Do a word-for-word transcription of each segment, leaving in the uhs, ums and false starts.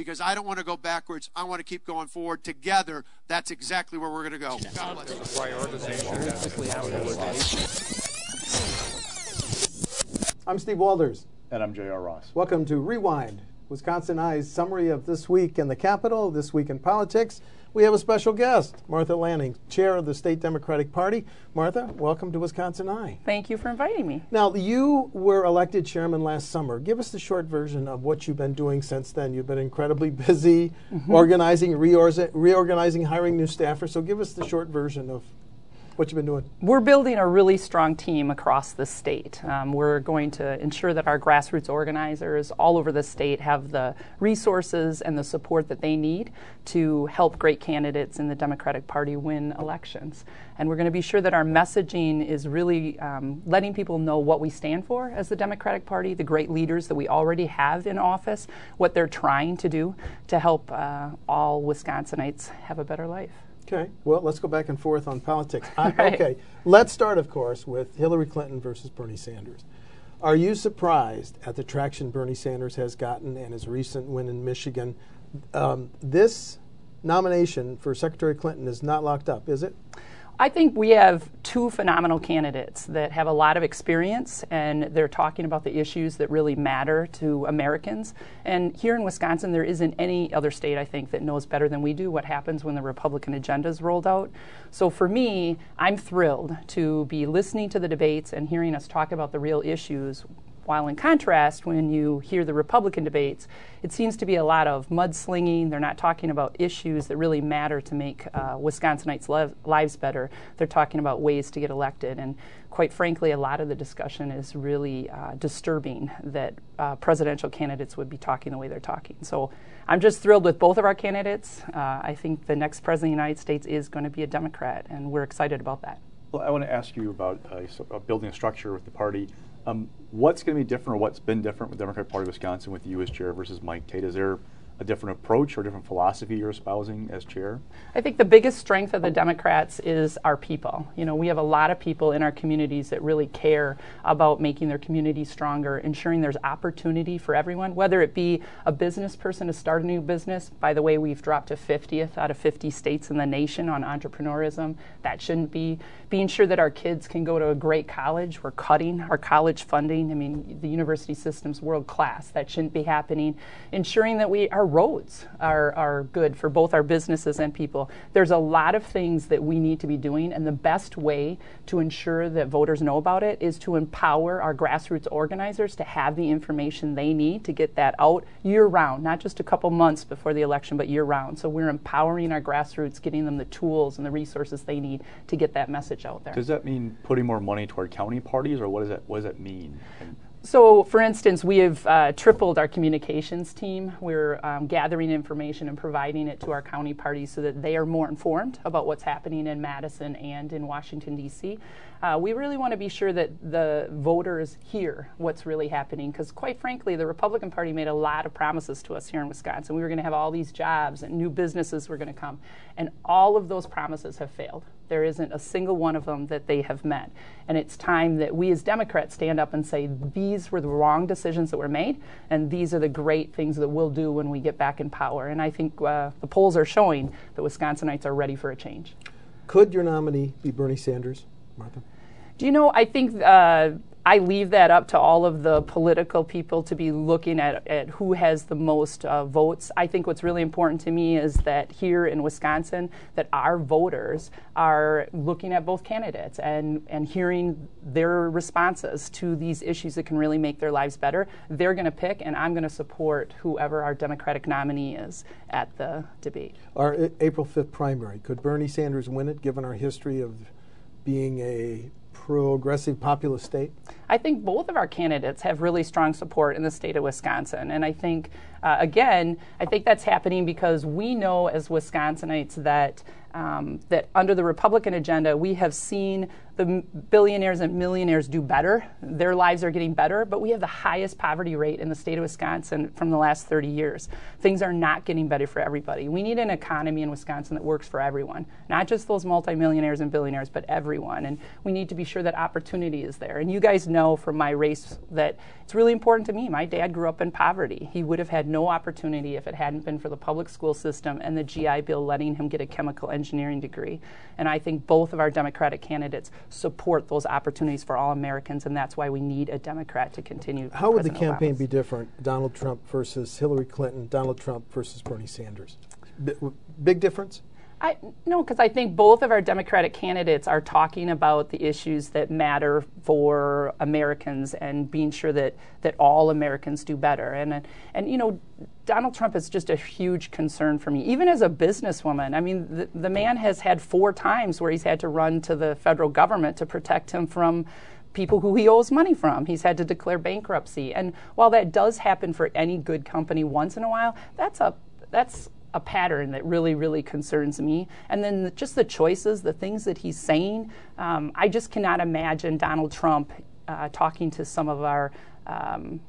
because I don't want to go backwards. I want to keep going forward. Together, that's exactly where we're going to go. God bless you. I'm Steve Walders. And I'm J R Ross. Welcome to Rewind, Wisconsin Eye's summary of this week in the Capitol, this week in politics. We have a special guest, Martha Lanning, chair of the State Democratic Party. Martha, welcome to Wisconsin Eye. Thank you for inviting me. Now, you were elected chairman last summer. Give us the short version of what you've been doing since then. You've been incredibly busy mm-hmm. organizing, reor- reorganizing, hiring new staffers. So give us the short version of what you've been doing. We're building a really strong team across the state. Um, we're going to ensure that our grassroots organizers all over the state have the resources and the support that they need to help great candidates in the Democratic Party win elections. And we're going to be sure that our messaging is really um, letting people know what we stand for as the Democratic Party, the great leaders that we already have in office, what they're trying to do to help uh, all Wisconsinites have a better life. Okay, well, let's go back and forth on politics. I, right. Okay, let's start, of course, with Hillary Clinton versus Bernie Sanders. Are you surprised at the traction Bernie Sanders has gotten and his recent win in Michigan? Um, this nomination for Secretary Clinton is not locked up, is it? I think we have two phenomenal candidates that have a lot of experience, and they're talking about the issues that really matter to Americans. And here in Wisconsin, there isn't any other state, I think, that knows better than we do what happens when the Republican agenda is rolled out. So for me, I'm thrilled to be listening to the debates and hearing us talk about the real issues. While in contrast, when you hear the Republican debates, it seems to be a lot of mudslinging. They're not talking about issues that really matter to make uh, Wisconsinites' li- lives better. They're talking about ways to get elected. And quite frankly, a lot of the discussion is really uh, disturbing that uh, presidential candidates would be talking the way they're talking. So I'm just thrilled with both of our candidates. Uh, I think the next president of the United States is going to be a Democrat, and we're excited about that. Well, I want to ask you about uh, so, uh, building a structure with the party. Um, what's going to be different, or what's been different with the Democratic Party of Wisconsin with you as chair versus Mike Tate? Is there a different approach or different philosophy you're espousing as chair? I think the biggest strength of the Democrats is our people. You know, we have a lot of people in our communities that really care about making their communities stronger, ensuring there's opportunity for everyone, whether it be a business person to start a new business. By the way, we've dropped to fiftieth out of fifty states in the nation on entrepreneurism. That shouldn't be. Being sure that our kids can go to a great college. We're cutting our college funding. I mean, the university system's world class. That shouldn't be happening. Ensuring that we our roads are, are good for both our businesses and people. There's a lot of things that we need to be doing, and the best way to ensure that voters know about it is to empower our grassroots organizers to have the information they need to get that out year-round, not just a couple months before the election, but year-round. So we're empowering our grassroots, getting them the tools and the resources they need to get that message out there. Does that mean putting more money toward county parties, or what does that, what does that mean? So, for instance, we have uh, tripled our communications team. We're um, gathering information and providing it to our county parties so that they are more informed about what's happening in Madison and in Washington, D C Uh, we really want to be sure that the voters hear what's really happening, because quite frankly, the Republican Party made a lot of promises to us here in Wisconsin. We were going to have all these jobs and new businesses were going to come, and all of those promises have failed. There isn't a single one of them that they have met. And it's time that we as Democrats stand up and say, these were the wrong decisions that were made, and these are the great things that we'll do when we get back in power. And I think uh, the polls are showing that Wisconsinites are ready for a change. Could your nominee be Bernie Sanders, Martha? Do you know, I think uh, I leave that up to all of the political people to be looking at, at who has the most uh, votes. I think what's really important to me is that here in Wisconsin, that our voters are looking at both candidates and, and hearing their responses to these issues that can really make their lives better. They're going to pick, and I'm going to support whoever our Democratic nominee is at the debate. Our I- April fifth primary, could Bernie Sanders win it, given our history of being a progressive populist state? I think both of our candidates have really strong support in the state of Wisconsin. And I think, uh, again, I think that's happening because we know as Wisconsinites that um, that under the Republican agenda, we have seen the billionaires and millionaires do better. Their lives are getting better, but we have the highest poverty rate in the state of Wisconsin from the last thirty years. Things are not getting better for everybody. We need an economy in Wisconsin that works for everyone, not just those multimillionaires and billionaires, but everyone. And we need to be sure that opportunity is there. And you guys know from my race that it's really important to me. My dad grew up in poverty. He would have had no opportunity if it hadn't been for the public school system and the G I Bill letting him get a chemical engineering degree. And I think both of our Democratic candidates support those opportunities for all Americans, and that's why we need a Democrat to continue. How would the President campaign Obama's. be different? Donald Trump versus Hillary Clinton, Donald Trump versus Bernie Sanders. B- big difference? I, no, because I think both of our Democratic candidates are talking about the issues that matter for Americans and being sure that, that all Americans do better. And, and, you know, Donald Trump is just a huge concern for me, even as a businesswoman. I mean, the, the man has had four times where he's had to run to the federal government to protect him from people who he owes money from. He's had to declare bankruptcy. And while that does happen for any good company once in a while, that's a that's a pattern that really, really concerns me. And then the, just the choices, the things that he's saying, um, I just cannot imagine Donald Trump uh, talking to some of our um,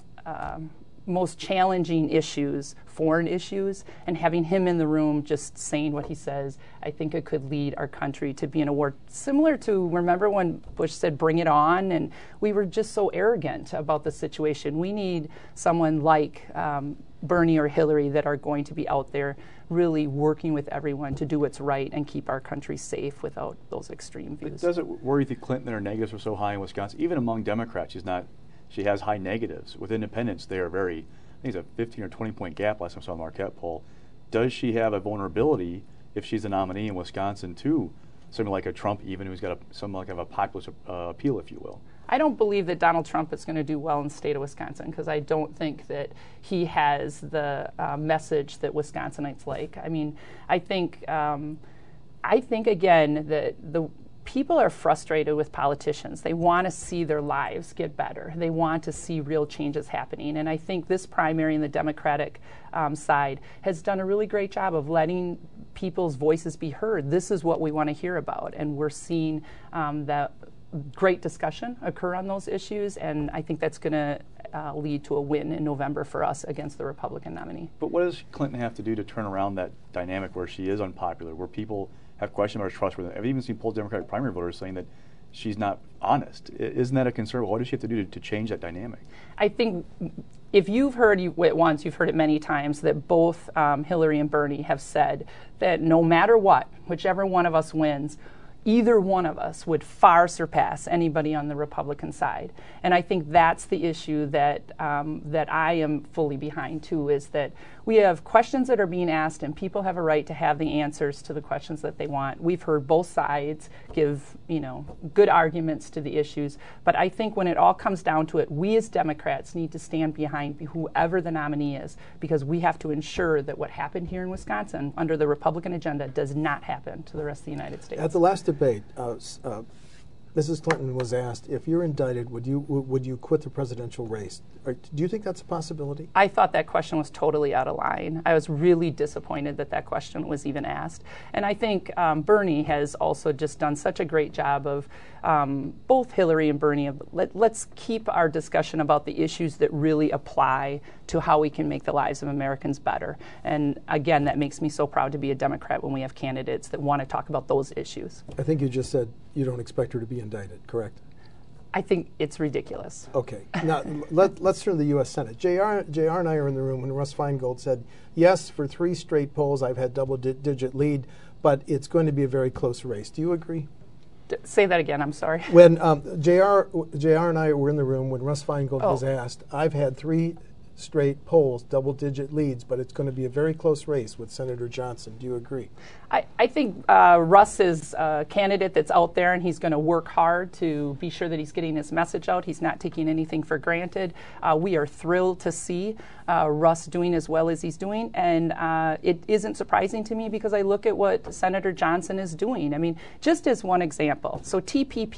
um, most challenging issues, foreign issues, and having him in the room just saying what he says. I think it could lead our country to be in a war similar to, remember when Bush said, bring it on, and we were just so arrogant about the situation. We need someone like um, Bernie or Hillary that are going to be out there really working with everyone to do what's right and keep our country safe without those extreme views. Does it worry you that Clinton and her negatives are so high in Wisconsin? Even among Democrats, she's not. She has high negatives. With independents, they are very, I think it's a fifteen or twenty point gap last time I saw a Marquette poll. Does she have a vulnerability if she's a nominee in Wisconsin to something like a Trump, even who's got a, something like a populist uh, appeal, if you will? I don't believe that Donald Trump is going to do well in the state of Wisconsin because I don't think that he has the uh, message that Wisconsinites like. I mean, I think, um, I think again that the people are frustrated with politicians. They want to see their lives get better. They want to see real changes happening. And I think this primary in the Democratic um, side has done a really great job of letting people's voices be heard. This is what we want to hear about. And we're seeing um, that great discussion occur on those issues. And I think that's going to uh, lead to a win in November for us against the Republican nominee. But what does Clinton have to do to turn around that dynamic where she is unpopular, where people have questions about her trustworthiness? I've even seen polled Democratic primary voters saying that she's not honest. I, isn't that a concern? What does she have to do to, to change that dynamic? I think if you've heard it once, you've heard it many times, that both um, Hillary and Bernie have said that no matter what, whichever one of us wins, either one of us would far surpass anybody on the Republican side. And I think that's the issue that um, that I am fully behind, too, is that we have questions that are being asked and people have a right to have the answers to the questions that they want. We've heard both sides give, you know, good arguments to the issues. But I think when it all comes down to it, we as Democrats need to stand behind whoever the nominee is, because we have to ensure that what happened here in Wisconsin under the Republican agenda does not happen to the rest of the United States. At the last debate, uh, uh, Missus Clinton was asked, if you're indicted, would you w- would you quit the presidential race? Or, do you think that's a possibility? I thought that question was totally out of line. I was really disappointed that that question was even asked. And I think um, Bernie has also just done such a great job of, um, both Hillary and Bernie, of let, let's keep our discussion about the issues that really apply to how we can make the lives of Americans better. And again, that makes me so proud to be a Democrat when we have candidates that want to talk about those issues. I think you just said you don't expect her to be indicted, correct? I think it's ridiculous. Okay. Now, let, let's turn to the U S Senate. J R J R and I are in the room when Russ Feingold said, yes, for three straight polls, I've had double-digit lead, but it's going to be a very close race. Do you agree? D- say that again, I'm sorry. When um, J R J R and I were in the room when Russ Feingold oh. was asked, I've had three straight polls, double-digit leads, but it's going to be a very close race with Senator Johnson. Do you agree? I, I think uh, Russ is a candidate that's out there, and he's going to work hard to be sure that he's getting his message out. He's not taking anything for granted. Uh, we are thrilled to see uh, Russ doing as well as he's doing, and uh, it isn't surprising to me because I look at what Senator Johnson is doing. I mean, just as one example, so T P P.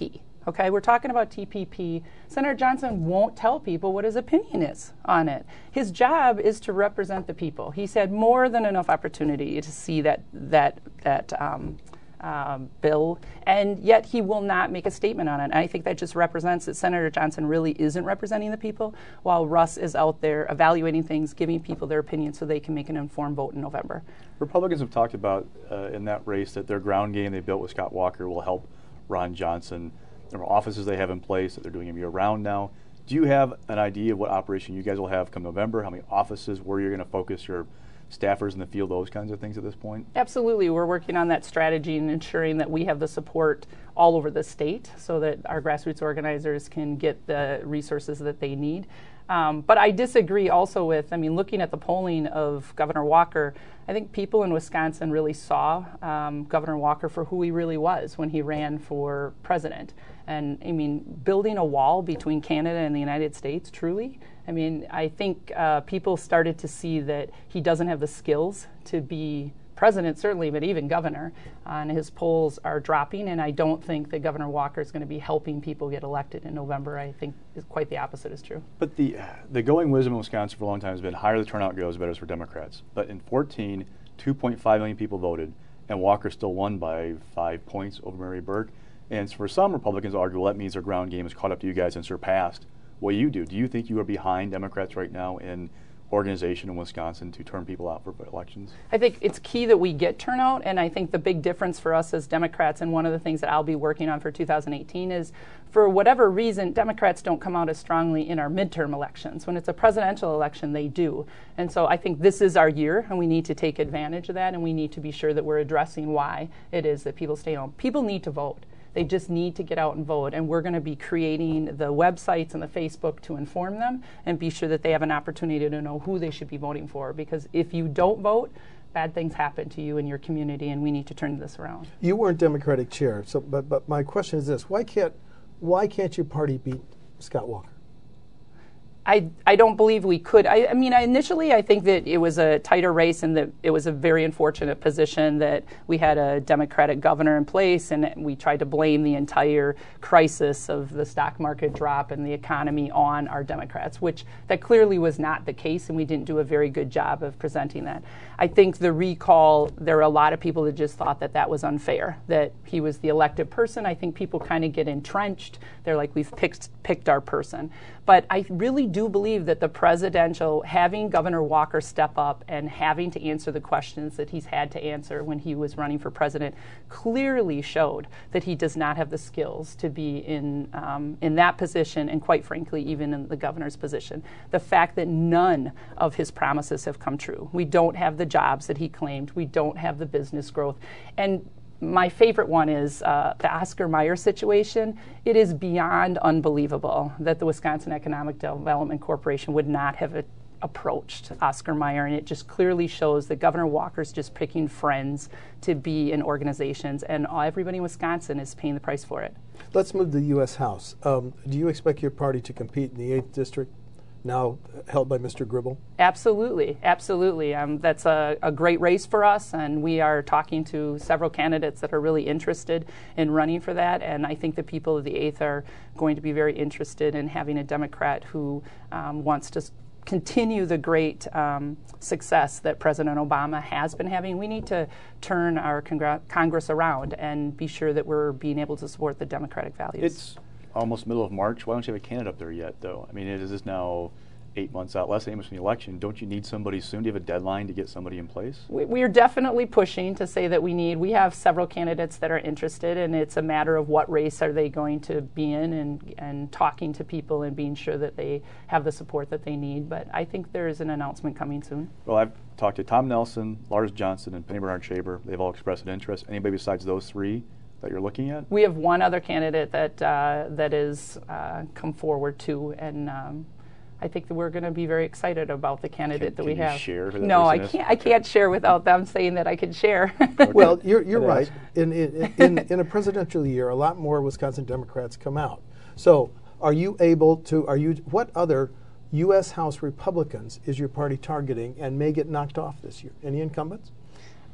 Okay, we're talking about T P P. Senator Johnson won't tell people what his opinion is on it. His job is to represent the people. He's had more than enough opportunity to see that that that um, um, bill, and yet he will not make a statement on it. And I think that just represents that Senator Johnson really isn't representing the people, while Russ is out there evaluating things, giving people their opinion so they can make an informed vote in November. Republicans have talked about uh, in that race that their ground game they built with Scott Walker will help Ron Johnson. There are offices they have in place that they're doing them year round now. Do you have an idea of what operation you guys will have come November? How many offices, where you're going to focus your staffers in the field, those kinds of things at this point? Absolutely. We're working on that strategy and ensuring that we have the support all over the state so that our grassroots organizers can get the resources that they need. Um, but I disagree also with, I mean, looking at the polling of Governor Walker, I think people in Wisconsin really saw um, Governor Walker for who he really was when he ran for president. And, I mean, building a wall between Canada and the United States, truly, I mean, I think uh, people started to see that he doesn't have the skills to be president, certainly, but even governor. Uh, and his polls are dropping, and I don't think that Governor Walker is going to be helping people get elected in November. I think quite the opposite is true. But the the going wisdom in Wisconsin for a long time has been higher the turnout goes, better it's for Democrats. But in fourteen, two point five million people voted, and Walker still won by five points over Mary Burke. And for some Republicans argue, well, that means their ground game has caught up to you guys and surpassed what you do. Do you think you are behind Democrats right now in organization in Wisconsin to turn people out for elections? I think it's key that we get turnout, and I think the big difference for us as Democrats, and one of the things that I'll be working on for two thousand eighteen is, for whatever reason, Democrats don't come out as strongly in our midterm elections. When it's a presidential election, they do. And so I think this is our year, and we need to take advantage of that, and we need to be sure that we're addressing why it is that people stay home. People need to vote. They just need to get out and vote, and we're going to be creating the websites and the Facebook to inform them and be sure that they have an opportunity to know who they should be voting for, because if you don't vote, bad things happen to you and your community, and we need to turn this around. You weren't Democratic chair, so but but my question is this: Why can't why can't your party beat Scott Walker? I, I don't believe we could. I, I mean, I initially, I think that it was a tighter race and that it was a very unfortunate position that we had a Democratic governor in place, and we tried to blame the entire crisis of the stock market drop and the economy on our Democrats, which that clearly was not the case, and we didn't do a very good job of presenting that. I think the recall, there were a lot of people that just thought that that was unfair, that he was the elected person. I think people kind of get entrenched. They're like, we've picked, picked our person. But I really do believe that the presidential, having Governor Walker step up and having to answer the questions that he's had to answer when he was running for president, clearly showed that he does not have the skills to be in um, in that position, and quite frankly, even in the governor's position. The fact that none of his promises have come true. We don't have the jobs that he claimed. We don't have the business growth. And my favorite one is uh, the Oscar Mayer situation. It is beyond unbelievable that the Wisconsin Economic Development Corporation would not have a, approached Oscar Mayer, and it just clearly shows that Governor Walker's just picking friends to be in organizations, and everybody in Wisconsin is paying the price for it. Let's move to the U S House. Um, do you expect your party to compete in the eighth District, now held by Mister Gribble? Absolutely, absolutely. Um, that's a, a great race for us, and we are talking to several candidates that are really interested in running for that, and I think the people of the eighth are going to be very interested in having a Democrat who um, wants to continue the great um, success that President Obama has been having. We need to turn our congr- Congress around and be sure that we're being able to support the democratic values. It's almost middle of March. Why don't you have a candidate up there yet, though? I mean, it is this now eight months out, less than eight months from the election. Don't you need somebody soon? Do you have a deadline to get somebody in place? We, we are definitely pushing to say that we need, we have several candidates that are interested, and it's a matter of what race are they going to be in, and, and talking to people and being sure that they have the support that they need. But I think there is an announcement coming soon. Well, I've talked to Tom Nelson, Lars Johnson, and Penny Bernard Shaber. They've all expressed an interest. Anybody besides those three that you're looking at? We have one other candidate that uh, that is uh, come forward too, and um, I think that we're going to be very excited about the candidate Can, that can we you have. Share who that no, I person is? can't. I can't share without them saying that I can share. Well, you're you're right. In in, in in a presidential year, a lot more Wisconsin Democrats come out. So, are you able to? Are you? What other U S House Republicans is your party targeting and may get knocked off this year? Any incumbents?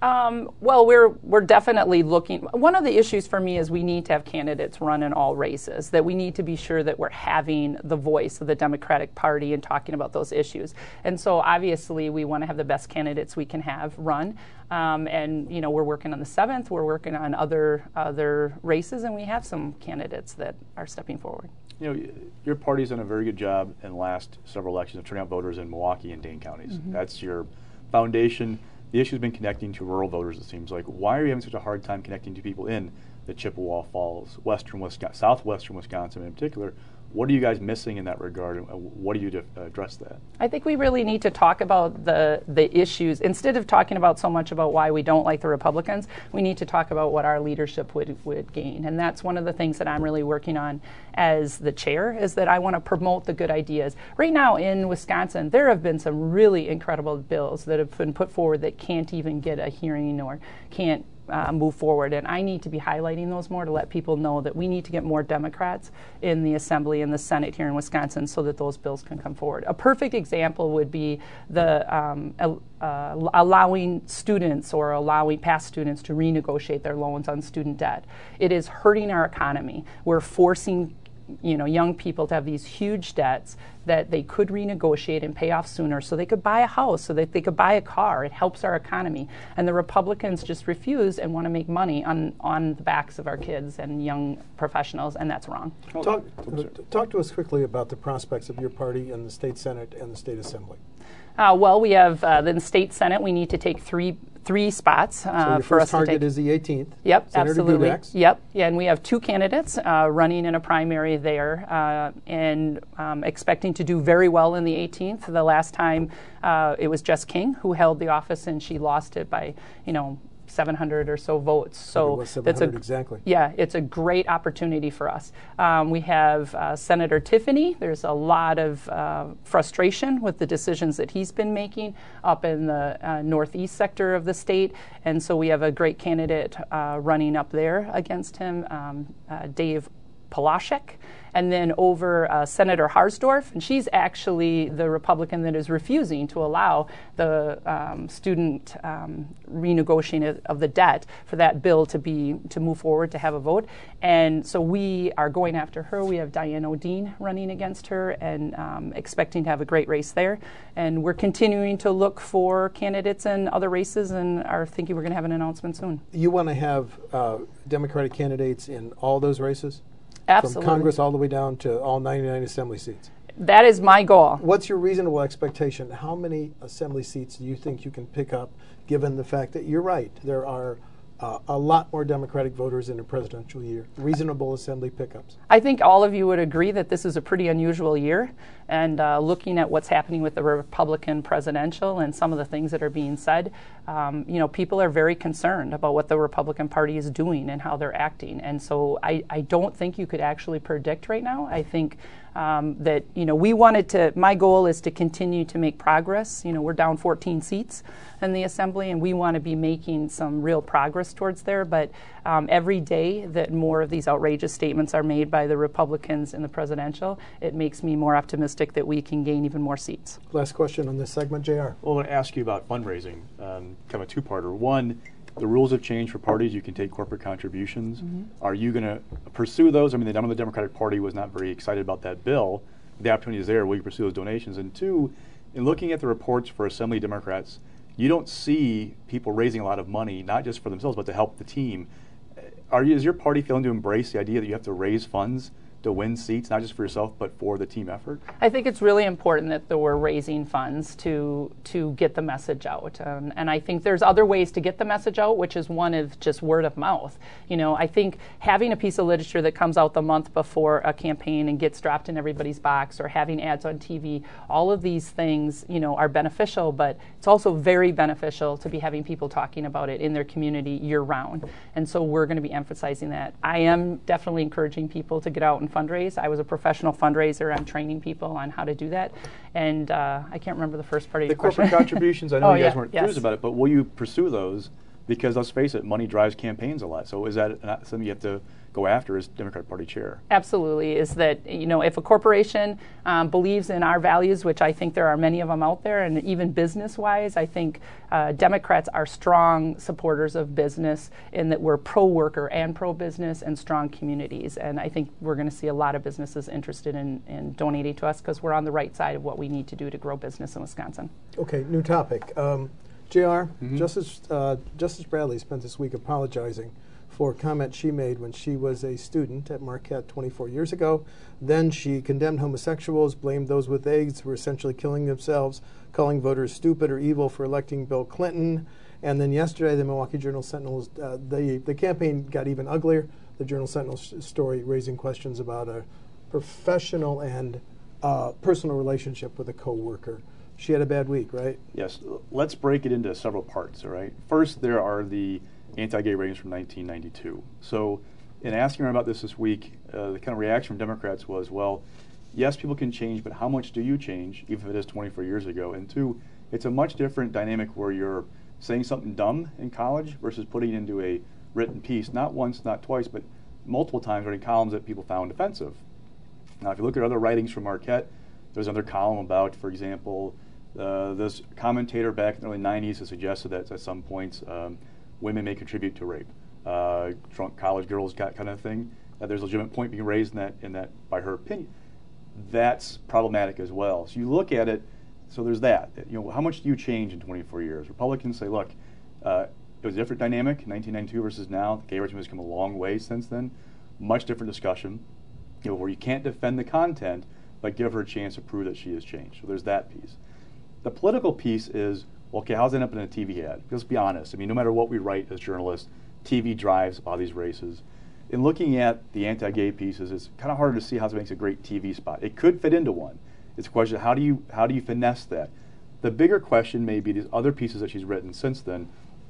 Um, well, we're we're definitely looking. One of the issues for me is we need to have candidates run in all races, that we need to be sure that we're having the voice of the Democratic Party and talking about those issues. And so obviously we want to have the best candidates we can have run. Um, and, you know, we're working on the seventh, we're working on other other races, and we have some candidates that are stepping forward. You know, your party's done a very good job in the last several elections of turning out voters in Milwaukee and Dane counties. Mm-hmm. That's your foundation. The issue's been connecting to rural voters, it seems like. Why are you having such a hard time connecting to people in the Chippewa Falls, western Wisconsin, southwestern Wisconsin in particular? What are you guys missing in that regard, and what do you do to address that? I think we really need to talk about the the issues. Instead of talking about so much about why we don't like the Republicans, we need to talk about what our leadership would, would gain. And that's one of the things that I'm really working on as the chair, is that I want to promote the good ideas. Right now in Wisconsin, there have been some really incredible bills that have been put forward that can't even get a hearing or can't Uh, move forward, and I need to be highlighting those more to let people know that we need to get more Democrats in the Assembly and the Senate here in Wisconsin so that those bills can come forward. A perfect example would be the um, uh, allowing students or allowing past students to renegotiate their loans on student debt. It is hurting our economy. We're forcing you know, young people to have these huge debts that they could renegotiate and pay off sooner so they could buy a house, so that they could buy a car. It helps our economy. And the Republicans just refuse and want to make money on, on the backs of our kids and young professionals, and that's wrong. Talk, talk to us quickly about the prospects of your party in the state Senate and the state Assembly. Uh, well, we have uh, in the state Senate, we need to take three three spots. Uh, so your for first us target to take. is the eighteenth. Yep, Senator absolutely. Gudex. Yep, yeah, and we have two candidates uh, running in a primary there, uh, and um, expecting to do very well in the eighteenth. The last time uh, it was Jess King who held the office, and she lost it by, you know, seven hundred or so votes. So that's a exactly. Yeah, it's a great opportunity for us. Um, we have uh, Senator Tiffany. There's a lot of uh, frustration with the decisions that he's been making up in the uh, northeast sector of the state, and so we have a great candidate uh, running up there against him, um, uh, Dave Polashek. And then over uh, Senator Harsdorf, and she's actually the Republican that is refusing to allow the um, student um, renegotiating of the debt for that bill to be to move forward to have a vote. And so we are going after her. We have Diane O'Dean running against her, and um, expecting to have a great race there. And we're continuing to look for candidates in other races, and are thinking we're going to have an announcement soon. You want to have uh, Democratic candidates in all those races? Absolutely. From Congress all the way down to all ninety-nine Assembly seats. That is my goal. What's your reasonable expectation? How many Assembly seats do you think you can pick up, given the fact that you're right, there are uh, a lot more Democratic voters in a presidential year? Reasonable Assembly pickups. I think all of you would agree that this is a pretty unusual year. And uh, looking at what's happening with the Republican presidential and some of the things that are being said, um, you know, people are very concerned about what the Republican Party is doing and how they're acting. And so I, I don't think you could actually predict right now. I think um, that, you know, we wanted to, my goal is to continue to make progress. You know, we're down fourteen seats in the Assembly, and we want to be making some real progress towards there. But um, every day that more of these outrageous statements are made by the Republicans in the presidential, it makes me more optimistic that we can gain even more seats. Last question on this segment, J R. Well, I want to ask you about fundraising, um, kind of a two-parter. One, the rules have changed for parties. You can take corporate contributions. Mm-hmm. Are you going to pursue those? I mean, the, I know the Democratic Party was not very excited about that bill. The opportunity is there. Will you pursue those donations? And two, in looking at the reports for Assembly Democrats, you don't see people raising a lot of money, not just for themselves, but to help the team. Are you, is your party feeling to embrace the idea that you have to raise funds to win seats, not just for yourself, but for the team effort? I think it's really important that, that we're raising funds to to get the message out. Um, and I think there's other ways to get the message out, which is one of just word of mouth. You know, I think having a piece of literature that comes out the month before a campaign and gets dropped in everybody's box, or having ads on T V, all of these things, you know, are beneficial, but it's also very beneficial to be having people talking about it in their community year round. And so we're going to be emphasizing that. I am definitely encouraging people to get out and fundraise. I was a professional fundraiser. I'm training people on how to do that. And uh, I can't remember the first part of the your question. The corporate contributions, I know oh, you guys yeah, weren't yes. enthused about it, but will you pursue those Because let's face it, money drives campaigns a lot. So is that not something you have to go after as Democratic Party chair? Absolutely. Is that, you know, if a corporation um, believes in our values, which I think there are many of them out there, and even business-wise, I think uh, Democrats are strong supporters of business in that we're pro-worker and pro-business and strong communities. And I think we're going to see a lot of businesses interested in, in donating to us because we're on the right side of what we need to do to grow business in Wisconsin. Okay, new topic. Um, J R, Mm-hmm. Justice uh, Justice Bradley spent this week apologizing for a comment she made when she was a student at Marquette twenty-four years ago. Then she condemned homosexuals, blamed those with AIDS who were essentially killing themselves, calling voters stupid or evil for electing Bill Clinton. And then yesterday, the Milwaukee Journal-Sentinel, uh, the, the campaign got even uglier. The Journal-Sentinel sh- story raising questions about a professional and uh, personal relationship with a co-worker. She had a bad week, right? Yes. Let's break it into several parts, all right? First, there are the anti-gay ratings from nineteen ninety-two. So in asking her about this this week, uh, the kind of reaction from Democrats was, well, yes, people can change, but how much do you change, even if it is twenty-four years ago? And two, it's a much different dynamic where you're saying something dumb in college versus putting it into a written piece, not once, not twice, but multiple times writing columns that people found offensive. Now, if you look at other writings from Marquette, there's another column about, for example, uh, this commentator back in the early nineties has suggested that at some points um, women may contribute to rape, uh, drunk college girls kind of thing. Uh, there's a legitimate point being raised in that, in that by her opinion. That's problematic as well. So you look at it, so there's that. You know, how much do you change in twenty-four years? Republicans say, look, uh, it was a different dynamic, nineteen ninety-two versus now. The gay regime has come a long way since then. Much different discussion, you know, where you can't defend the content, but give her a chance to prove that she has changed. So there's that piece. The political piece is, well, okay, how's that end up in a T V ad? Let's be honest. I mean, no matter what we write as journalists, T V drives all these races. In looking at the anti-gay pieces, it's kind of hard to see how it makes a great T V spot. It could fit into one. It's a question, how do you how do you finesse that? The bigger question may be these other pieces that she's written since then.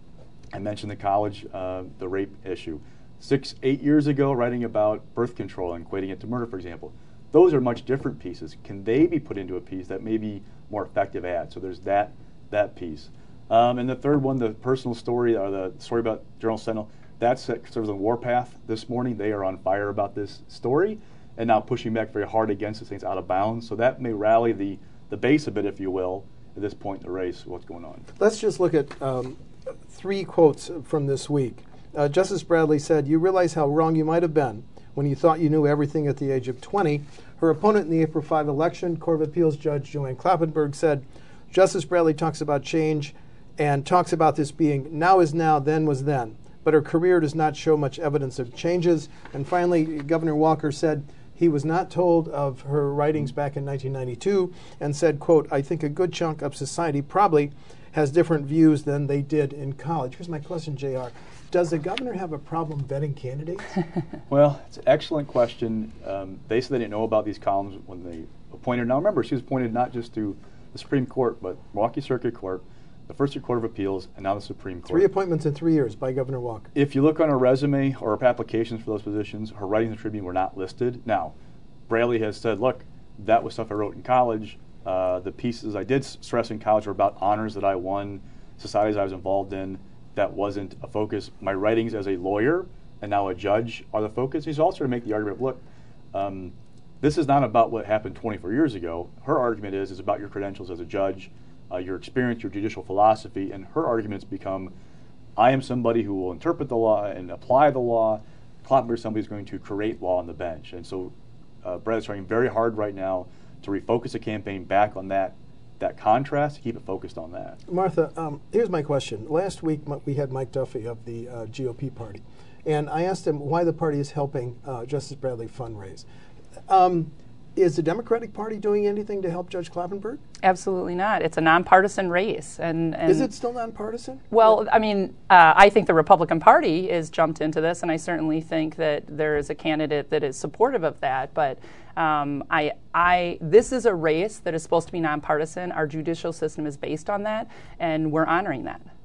I mentioned the college, uh, the rape issue. Six, eight years ago, writing about birth control and equating it to murder, for example. Those are much different pieces. Can they be put into a piece that may be more effective at? So there's that that piece. Um, and the third one, the personal story, or the story about Journal-Sentinel, that's sort of the Warpath this morning. They are on fire about this story and now pushing back very hard against it, saying it's out of bounds. So that may rally the, the base a bit, if you will, at this point in the race, what's going on. Let's just look at um, three quotes from this week. Uh, Justice Bradley said, "You realize how wrong you might have been when you thought you knew everything at the age of twenty. Her opponent in the April fifth election, Court of Appeals Judge Joanne Kloppenburg, said, Justice Bradley talks about change and talks about this being now is now, then was then. But her career does not show much evidence of changes. And finally, Governor Walker said he was not told of her writings back in nineteen ninety-two and said, quote, I think a good chunk of society probably has different views than they did in college. Here's my question, J R. Does the governor have a problem vetting candidates? Well, it's an excellent question. Um, they said they didn't know about these columns when they appointed. Now remember, she was appointed not just to the Supreme Court, but Milwaukee Circuit Court, the First Court of Appeals, and now the Supreme Court. Three appointments in three years by Governor Walker. If you look on her resume or her applications for those positions, her writings in the Tribune were not listed. Now, Bradley has said, look, that was stuff I wrote in college. Uh, the pieces I did stress in college were about honors that I won, societies I was involved in. That wasn't a focus. My writings as a lawyer and now a judge are the focus. He's also to make the argument, look, um, this is not about what happened twenty-four years ago. Her argument is, is about your credentials as a judge, uh, your experience, your judicial philosophy, and her arguments become, I am somebody who will interpret the law and apply the law. Kloppenburg is somebody who's going to create law on the bench. And so uh, Brad is trying very hard right now to refocus the campaign back on that that contrast, to keep it focused on that. Martha, um, here's my question. Last week we had Mike Duffy of the uh, G O P party, and I asked him why the party is helping uh, Justice Bradley fundraise. Um, is the Democratic Party doing anything to help Judge Kloppenburg? Absolutely not. It's a nonpartisan race. And, and is it still nonpartisan? Well, I mean, uh, I think the Republican Party has jumped into this, and I certainly think that there is a candidate that is supportive of that. But um, I, I, this is a race that is supposed to be nonpartisan. Our judicial system is based on that, and we're honoring that.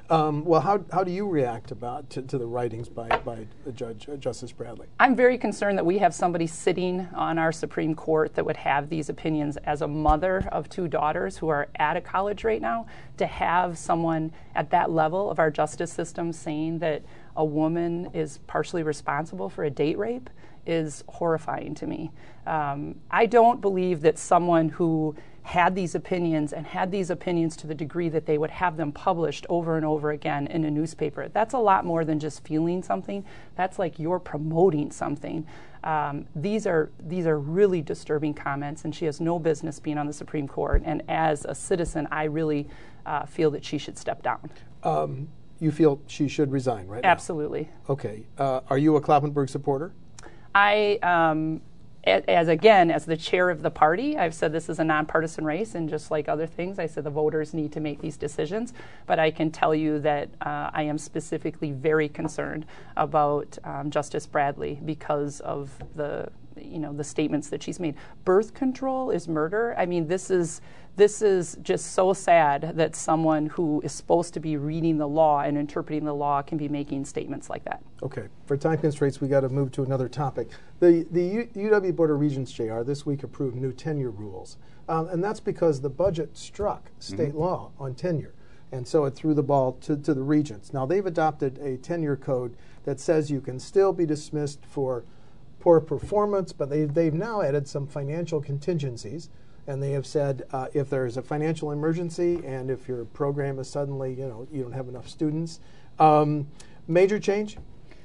Um, well, how, how do you react about to, to the writings by, by Judge uh, Justice Bradley? I'm very concerned that we have somebody sitting on our Supreme Court that would have these opinions as a mother of two daughters who are at a college right now. To have someone at that level of our justice system saying that a woman is partially responsible for a date rape is horrifying to me. Um, I don't believe that someone who had these opinions and had these opinions to the degree that they would have them published over and over again in a newspaper. That's a lot more than just feeling something. That's like you're promoting something. Um, these are these are really disturbing comments, and she has no business being on the Supreme Court. And as a citizen, I really uh, feel that she should step down. Um, you feel she should resign, right? Absolutely. Now? Okay. Uh, are you a Kloppenburg supporter? I. Um, As again, as the chair of the party, I've said this is a nonpartisan race, and just like other things, I said the voters need to make these decisions. But I can tell you that uh, I am specifically very concerned about um, Justice Bradley because of the, you know, the statements that she's made. Birth control is murder. I mean, this is this is just so sad that someone who is supposed to be reading the law and interpreting the law can be making statements like that. Okay. For time constraints, we got to move to another topic. The the U, UW Board of Regents, J R, this week approved new tenure rules, um, and that's because the budget struck state mm-hmm. law on tenure, and so it threw the ball to, to the regents. Now they've adopted a tenure code that says you can still be dismissed for poor performance, but they, they've now added some financial contingencies. And they have said uh, if there's a financial emergency and if your program is suddenly, you know, you don't have enough students, um, major change?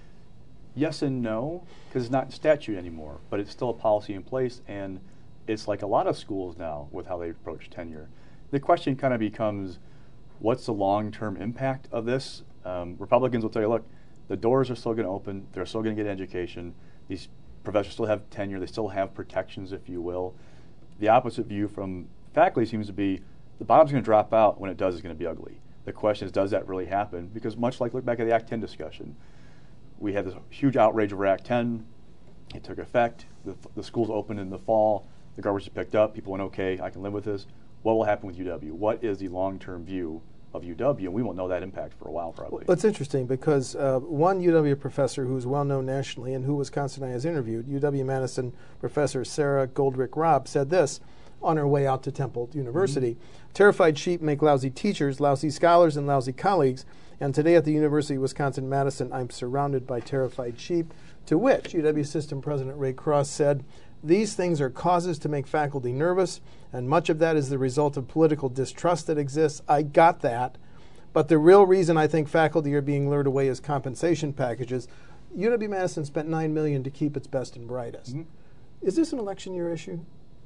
Yes and no, because it's not statute anymore, but it's still a policy in place, and it's like a lot of schools now with how they approach tenure. The question kind of becomes, what's the long-term impact of this? Um, Republicans will tell you, look, the doors are still going to open, they're still going to get education, these professors still have tenure, they still have protections, if you will. The opposite view from faculty seems to be the bottom's going to drop out. When it does, it's going to be ugly. The question is, does that really happen? Because much like look back at the Act ten discussion, we had this huge outrage over Act ten. It took effect. The, the schools opened in the fall. The garbage was picked up. People went, okay, I can live with this. What will happen with U W? What is the long-term view of U W? And we won't know that impact for a while, probably. Well, it's interesting because uh, one U W professor who's well-known nationally and who Wisconsin has interviewed, U W-Madison Professor Sarah Goldrick-Robb, said this on her way out to Temple University. Mm-hmm. Terrified sheep make lousy teachers, lousy scholars, and lousy colleagues. And today at the University of Wisconsin-Madison, I'm surrounded by terrified sheep, to which U W System President Ray Cross said, these things are causes to make faculty nervous, and much of that is the result of political distrust that exists. I got that. But the real reason I think faculty are being lured away is compensation packages. U W-Madison spent nine million dollars to keep its best and brightest. Mm-hmm. Is this an election year issue?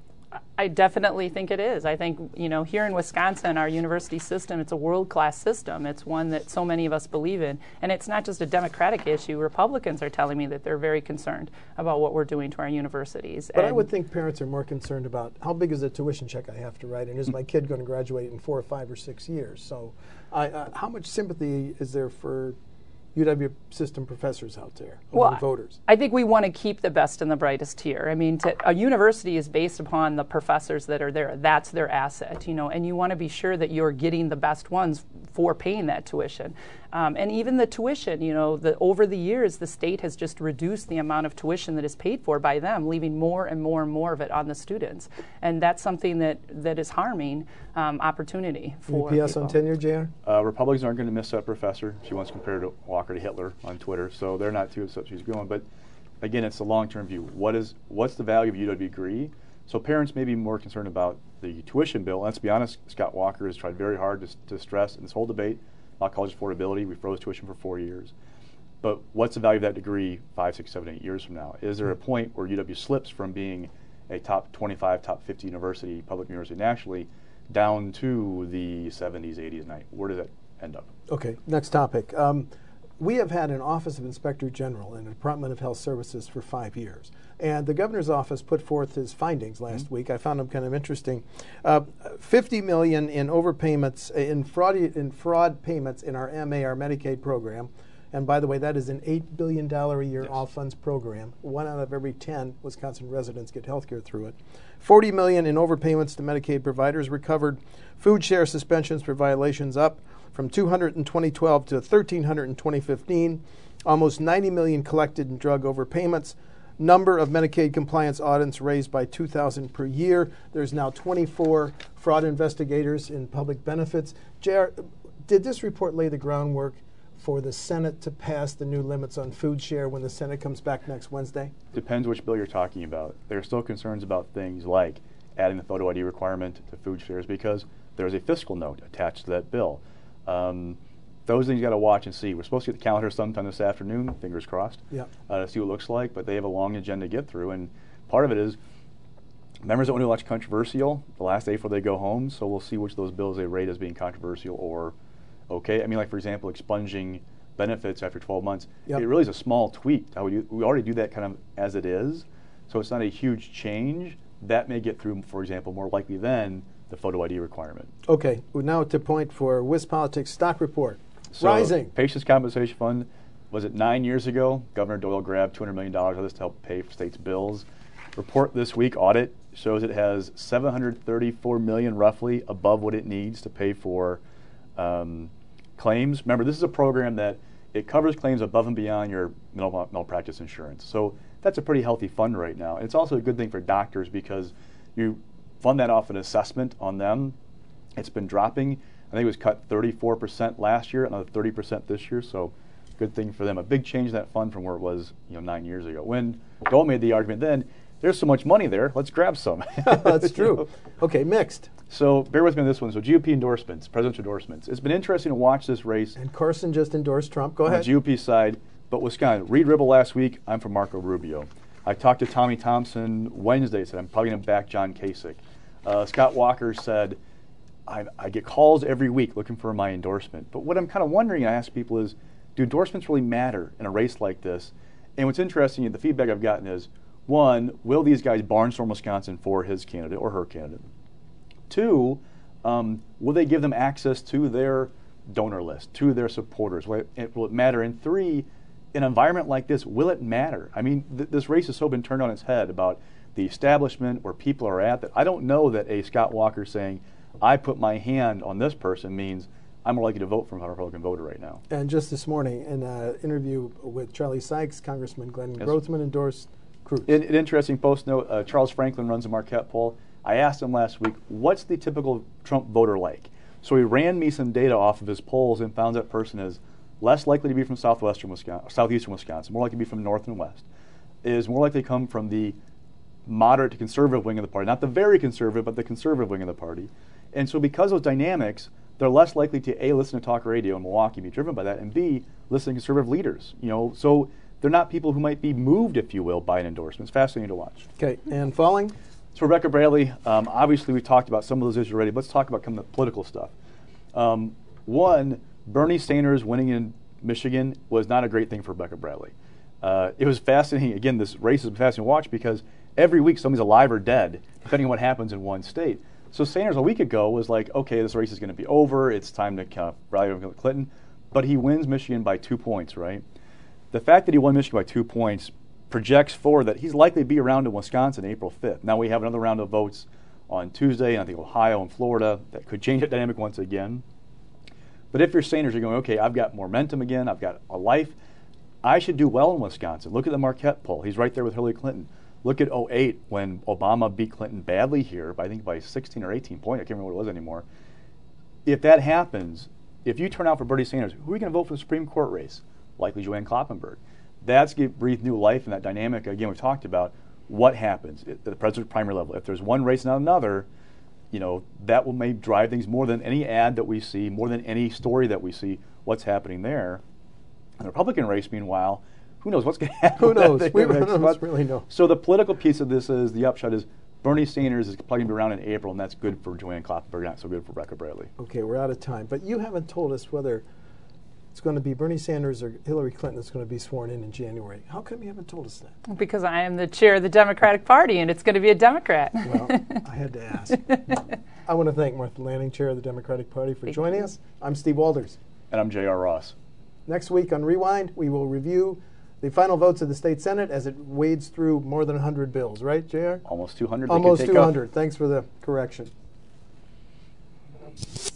I definitely think it is. I think, you know, here in Wisconsin, our university system, it's a world-class system. It's one that so many of us believe in. And it's not just a Democratic issue. Republicans are telling me that they're very concerned about what we're doing to our universities. But and I would think parents are more concerned about how big is the tuition check I have to write, and is my kid going to graduate in four or five or six years? So I, uh, how much sympathy is there for U W system professors out there, among well, voters? I think we want to keep the best and the brightest here. I mean, to, a university is based upon the professors that are there. That's their asset, you know, and you want to be sure that you're getting the best ones for paying that tuition. Um, and even the tuition, you know, the, over the years, the state has just reduced the amount of tuition that is paid for by them, leaving more and more and more of it on the students. And that's something that, that is harming um, opportunity for Any P S people. on tenure, J R? Uh, Republicans aren't going to miss that professor. She once compared to Walker to Hitler on Twitter, so they're not too upset she's going. But again, it's the long-term view. What is what's the value of U W degree? So parents may be more concerned about the tuition bill. Let's be honest, Scott Walker has tried very hard to, to stress in this whole debate about college affordability. We froze tuition for four years. But what's the value of that degree five, six, seven, eight years from now? Is there a point where U W slips from being a top twenty-five, top fifty university, public university nationally, down to the seventies, eighties, nineties? Where does that end up? Okay, next topic. Um, we have had an Office of Inspector General in the Department of Health Services for five years. And the governor's office put forth his findings last mm-hmm. week. I found them kind of interesting. Uh, fifty million dollars in overpayments, in fraud, in fraud payments in our M A, our Medicaid program. And by the way, that is an eight billion dollars a year yes. all funds program. One out of every ten Wisconsin residents get health care through it. forty million dollars in overpayments to Medicaid providers recovered. Food share suspensions for violations up. from two hundred in twenty twelve to thirteen hundred in twenty fifteen. Almost ninety million dollars collected in drug overpayments. Number of Medicaid compliance audits raised by two thousand per year. There's now twenty-four fraud investigators in public benefits. J R, did this report lay the groundwork for the Senate to pass the new limits on food share when the Senate comes back next Wednesday? Depends which bill you're talking about. There are still concerns about things like adding the photo I D requirement to food shares because there's a fiscal note attached to that bill. Um, those things you got to watch and see. We're supposed to get the calendar sometime this afternoon, fingers crossed, yep. uh, to see what it looks like, but they have a long agenda to get through, and part of it is members don't want to watch controversial the last day before they go home, so we'll see which of those bills they rate as being controversial or okay. I mean, like, for example, expunging benefits after twelve months. Yep. It really is a small tweak. How we, do, we already do that kind of as it is, so it's not a huge change. That may get through, for example, more likely than the photo I D requirement. Okay, well, now to point for WisPolitics stock report. So Rising. Patients Compensation Fund, was it nine years ago? Governor Doyle grabbed two hundred million dollars of this to help pay for states' bills. Report this week, audit, shows it has seven hundred thirty-four million dollars roughly above what it needs to pay for um, claims. Remember, this is a program that it covers claims above and beyond your mal- malpractice insurance. So that's a pretty healthy fund right now. And it's also a good thing for doctors because you fund that off an assessment on them. It's been dropping. I think it was cut thirty-four percent last year, another thirty percent this year, so good thing for them. A big change in that fund from where it was, you know, nine years ago. When Dole made the argument then, there's so much money there, let's grab some. That's true. Okay, mixed. So bear with me on this one. So G O P endorsements, presidential endorsements. It's been interesting to watch this race. And Carson just endorsed Trump. Go on ahead. the G O P side, but Wisconsin. Reed Ribble last week, I'm for Marco Rubio. I talked to Tommy Thompson Wednesday, said I'm probably going to back John Kasich. Uh, Scott Walker said, I, I get calls every week looking for my endorsement. But what I'm kind of wondering, I ask people is, do endorsements really matter in a race like this? And what's interesting, the feedback I've gotten is, one, will these guys barnstorm Wisconsin for his candidate or her candidate? Two, um, will they give them access to their donor list, to their supporters? Will it, will it matter? And three, in an environment like this, will it matter? I mean, th- this race has so been turned on its head about the establishment, where people are at, that I don't know that a Scott Walker saying, I put my hand on this person means I'm more likely to vote for a Republican voter right now. And just this morning, in an interview with Charlie Sykes, Congressman Glenn yes. Grothman endorsed Cruz. In, an interesting post note, uh, Charles Franklin runs a Marquette poll. I asked him last week, what's the typical Trump voter like? So he ran me some data off of his polls and found that person is less likely to be from southwestern Wisconsin, southeastern Wisconsin, more likely to be from north and west, is more likely to come from the moderate to conservative wing of the party, not the very conservative, but the conservative wing of the party. And so because of those dynamics, they're less likely to A, listen to talk radio in Milwaukee, be driven by that, and B, listen to conservative leaders. You know, so they're not people who might be moved, if you will, by an endorsement. It's fascinating to watch. Okay, and falling? So Rebecca Bradley, um, obviously we've talked about some of those issues already. But let's talk about some of the political stuff. Um, one, Bernie Sanders winning in Michigan was not a great thing for Rebecca Bradley. Uh, it was fascinating. Again, this race has been fascinating to watch because every week somebody's alive or dead, depending on what happens in one state. So Sanders a week ago was like, okay, this race is going to be over. It's time to kind of rally over Clinton. But he wins Michigan by two points, right? The fact that he won Michigan by two points projects forward that he's likely to be around in Wisconsin April fifth. Now we have another round of votes on Tuesday, and I think Ohio and Florida. That could change that dynamic once again. But if you're Sanders, you're going, okay, I've got momentum again. I've got a life. I should do well in Wisconsin. Look at the Marquette poll. He's right there with Hillary Clinton. Look at oh eight when Obama beat Clinton badly here, by, I think by sixteen or eighteen points. I can't remember what it was anymore. If that happens, if you turn out for Bernie Sanders, who are you going to vote for the Supreme Court race? Likely Joanne Kloppenburg. That's give, breathe new life in that dynamic. Again, we've talked about what happens at the presidential primary level. If there's one race and not another, you know, that will may drive things more than any ad that we see, more than any story that we see, what's happening there. And the Republican race, meanwhile, who knows what's going to happen? Who knows? We don't knows, really know. So the political piece of this is, the upshot is, Bernie Sanders is probably going to be around in April, and that's good for Joanne Kloppenburg, not so good for Rebecca Bradley. Okay, we're out of time. But you haven't told us whether it's going to be Bernie Sanders or Hillary Clinton that's going to be sworn in in January. How come you haven't told us that? Because I am the chair of the Democratic Party, and it's going to be a Democrat. Well, I had to ask. I want to thank Martha Lanning, chair of the Democratic Party, for joining us. I'm Steve Walders. And I'm J R Ross. Next week on Rewind, we will review the final votes of the state Senate as it wades through more than one hundred bills, right, J R? Almost two hundred. Almost two hundred. Thanks for the correction.